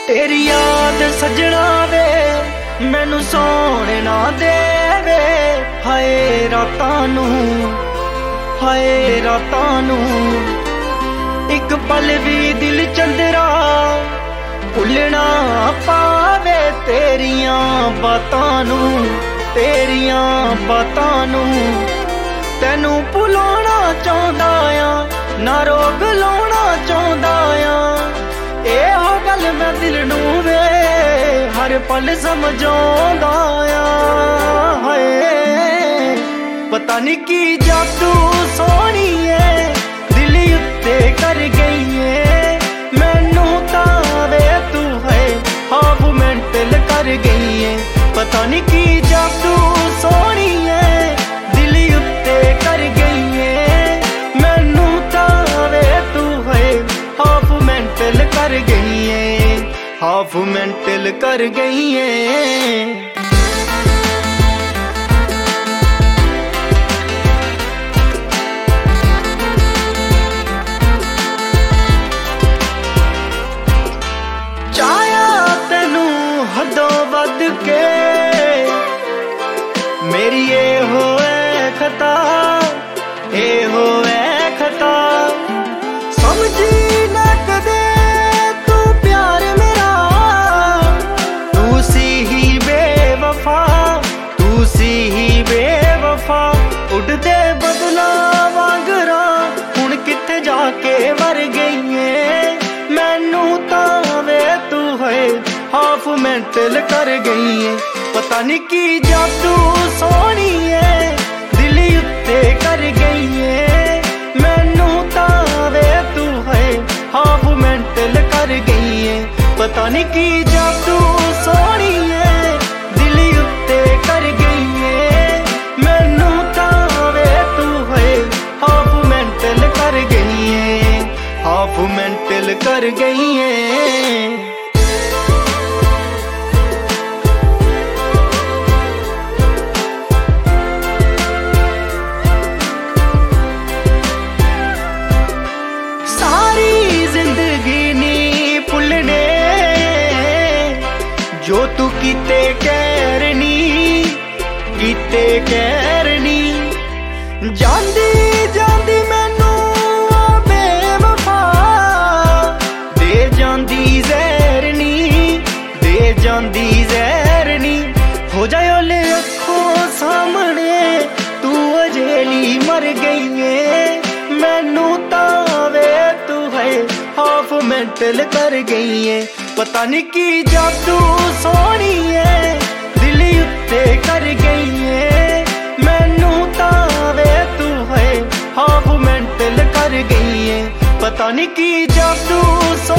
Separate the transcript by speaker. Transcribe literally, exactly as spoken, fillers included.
Speaker 1: तेरी याद सजना वे मैनू सोने ना देवे। हाय रातां नू हाय रातां नू एक पल भी दिल चंदरा भुलना पावे। तेरियां बातां नू तेरियां बातां नू तैनू भुलाना चाहुंदा आ ना रोग लाउणा चाहुंदा आ। एहो गल मैं दिल नू वे हर पल समझाउंदा आ। हाय पता नी की जादू सोहणीए दिल उत्ते कर गई है। मैनू तां वे तू है हाफ मेंटल कर गई है। पता नी की जादू सोहणीए दिल उत्ते कर गई है। मैनू तां वे तू है हाफ मेंटल कर गई है हाफ मेंटल कर गई है। चाया तेनू हदों वध के मेरी ये होए खता ये होए खता। समझी ना कदे तू प्यार मेरा तू सी ही बेवफा तू सी ही बेवफा। उड़दे बदला वांगरा हुण किथे जाके मर गई है। मैनू तां वे तू है हाफ मेंटल कर गई है। पता नी की जादू सोहणी है दिल उत्ते कर गई है। मैनू तां वे तू है हाफ मेंटल कर गई है। पता नी की जादू सोहणी है दिल उत्ते कर गई है। मैनू तां वे तू है हाफ मेंटल कर गई है हाफ मेंटल कर गई है। जो तू कीते कहरनी कीते कहरनी जांदी जांदी मैनू बेवफा दे जांदी जहरनी दे जांदी जहरनी। हो जाए ओले अखों सामने तू अजेली मर गई है। मैनू तां वे तू है हाफ मेंटल कर गई है। पता नी की जादू सोहणी है दिल उत्ते कर गई है। मैनू तां वे तू है हाफ मेंटल कर गई है। पता नी की जादू